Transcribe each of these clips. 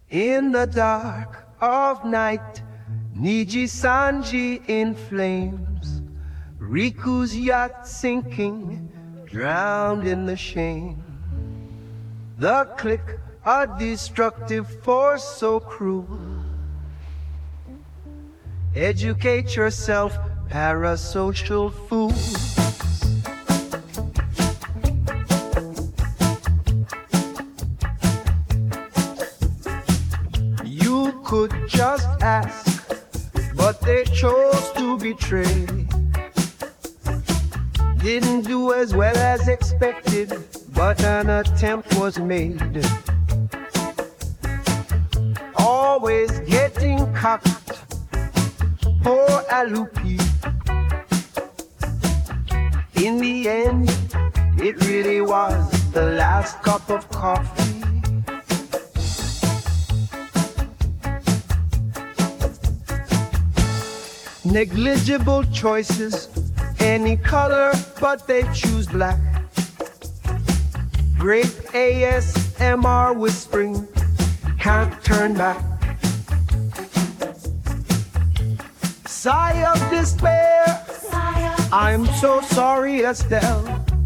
In the dark of night, Niji Sanji in flames, Riku's yacht sinking, drowned in the shame. The click, a destructive force so cruel. Educate yourself, parasocial fools. You could just ask, but they chose to betray. Didn't do as well as expected, but an attempt was made. Always getting cocked, poor Alupi. In the end, it really was the last cup of coffee. Negligible choices, any color, but they choose black. Great ASMR whispering, can't turn back. Sigh of despair, I'm so sorry, Estelle.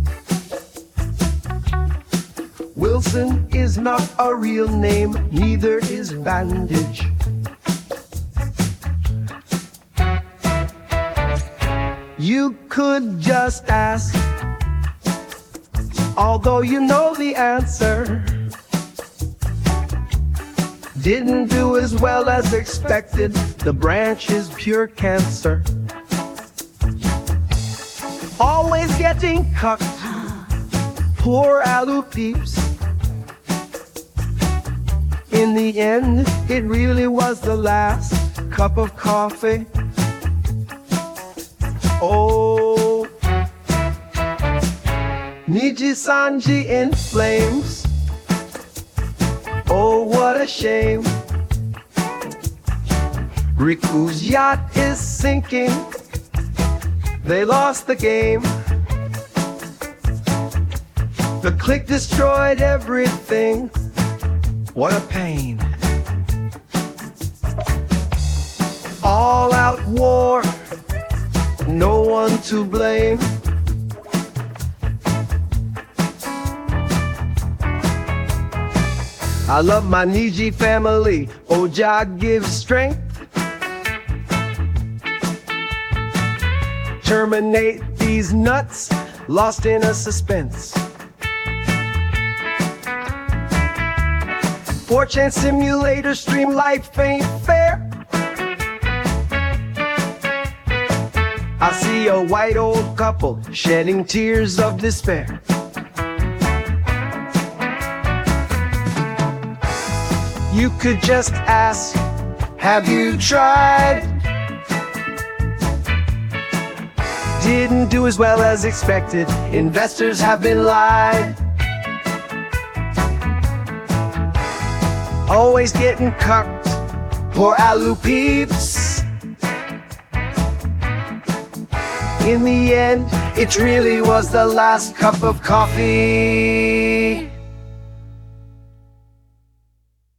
Wilson is not a real name, neither is Bandage. You could just ask, although you know the answer. Didn't do as well as expected, the branch is pure cancer. Always getting cucked, poor Alu peeps. In the end, it really was the last cup of coffee. Oh, Niji Sanji in flames. Oh, what a shame. Riku's yacht is sinking. They lost the game. The click destroyed everything. What a pain. All out war, no one to blame. I love my Niji family, Oja gives strength. Terminate these nuts, lost in a suspense. Fortune simulator stream life ain't fair. I see a white old couple shedding tears of despair. You could just ask, have you tried? Didn't do as well as expected, investors have been lied. Always getting cucked, poor Alu peeps. In the end, it really was the last cup of coffee.